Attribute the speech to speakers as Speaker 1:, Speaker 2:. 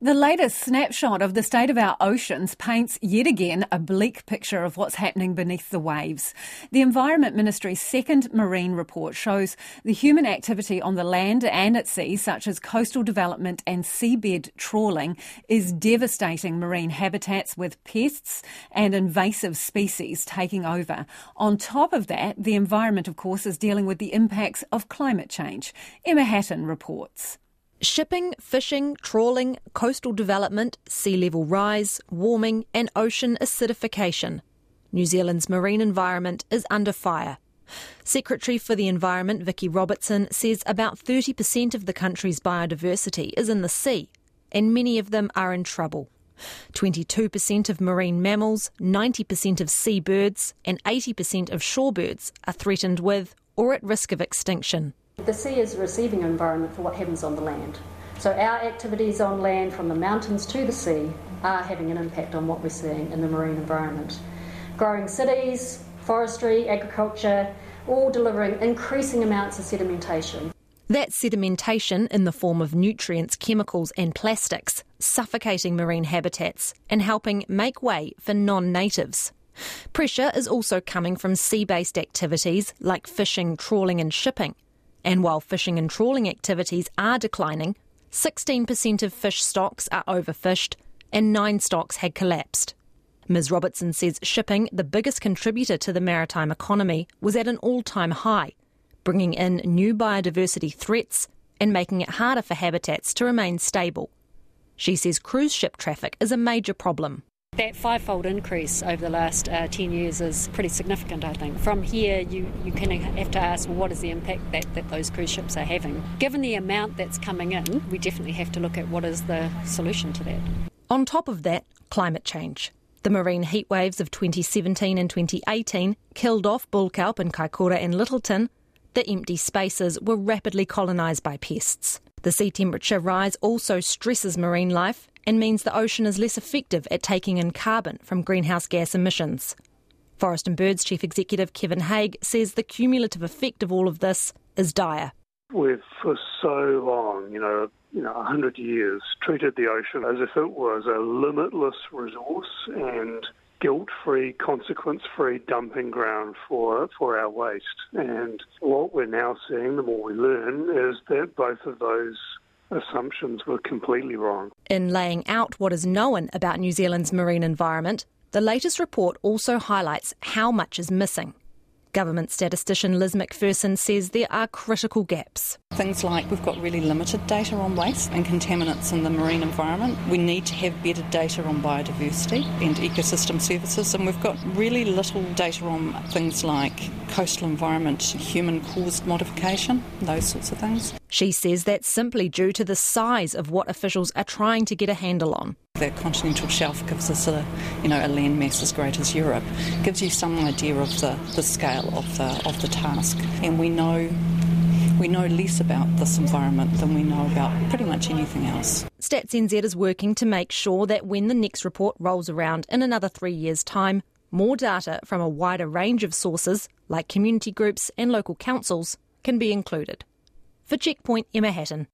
Speaker 1: The latest snapshot of the state of our oceans paints yet again a bleak picture of what's happening beneath the waves. The Environment Ministry's second marine report shows the human activity on the land and at sea, such as coastal development and seabed trawling, is devastating marine habitats with pests and invasive species taking over. On top of that, the environment, of course, is dealing with the impacts of climate change. Emma Hatton reports.
Speaker 2: Shipping, fishing, trawling, coastal development, sea level rise, warming and ocean acidification. New Zealand's marine environment is under fire. Secretary for the Environment, Vicky Robertson, says about 30% of the country's biodiversity is in the sea, and many of them are in trouble. 22% of marine mammals, 90% of seabirds and 80% of shorebirds are threatened with or at risk of extinction.
Speaker 3: The sea is a receiving environment for what happens on the land. So our activities on land, from the mountains to the sea, are having an impact on what we're seeing in the marine environment. Growing cities, forestry, agriculture, all delivering increasing amounts of sedimentation.
Speaker 2: That sedimentation in the form of nutrients, chemicals and plastics, suffocating marine habitats and helping make way for non-natives. Pressure is also coming from sea-based activities like fishing, trawling and shipping. And while fishing and trawling activities are declining, 16% of fish stocks are overfished and 9 stocks had collapsed. Ms Robertson says shipping, the biggest contributor to the maritime economy, was at an all-time high, bringing in new biodiversity threats and making it harder for habitats to remain stable. She says cruise ship traffic is a major problem.
Speaker 4: That fivefold increase over the last 10 years is pretty significant, I think. From here, you kind of have to ask, well, what is the impact that those cruise ships are having? Given the amount that's coming in, we definitely have to look at what is the solution to that.
Speaker 2: On top of that, climate change. The marine heat waves of 2017 and 2018 killed off bullkelp in Kaikoura and Littleton. The empty spaces were rapidly colonised by pests. The sea temperature rise also stresses marine life and means the ocean is less effective at taking in carbon from greenhouse gas emissions. Forest and Birds Chief Executive Kevin Haig says the cumulative effect of all of this is dire.
Speaker 5: We've for so long, 100 years, treated the ocean as if it was a limitless resource and guilt-free, consequence-free dumping ground for our waste. And what we're now seeing, the more we learn, is that both of those assumptions were completely wrong.
Speaker 2: In laying out what is known about New Zealand's marine environment, the latest report also highlights how much is missing. Government statistician Liz McPherson says there are critical gaps.
Speaker 6: Things like we've got really limited data on waste and contaminants in the marine environment. We need to have better data on biodiversity and ecosystem services, and we've got really little data on things like coastal environment, human-caused modification, those sorts of things.
Speaker 2: She says that's simply due to the size of what officials are trying to get a handle on.
Speaker 6: The continental shelf gives us a land mass as great as Europe. Gives you some idea of the scale of the task, and we know less about this environment than we know about pretty much anything else.
Speaker 2: Stats NZ is working to make sure that when the next report rolls around in another 3 years' time, more data from a wider range of sources, like community groups and local councils, can be included. For Checkpoint, Emma Hatton.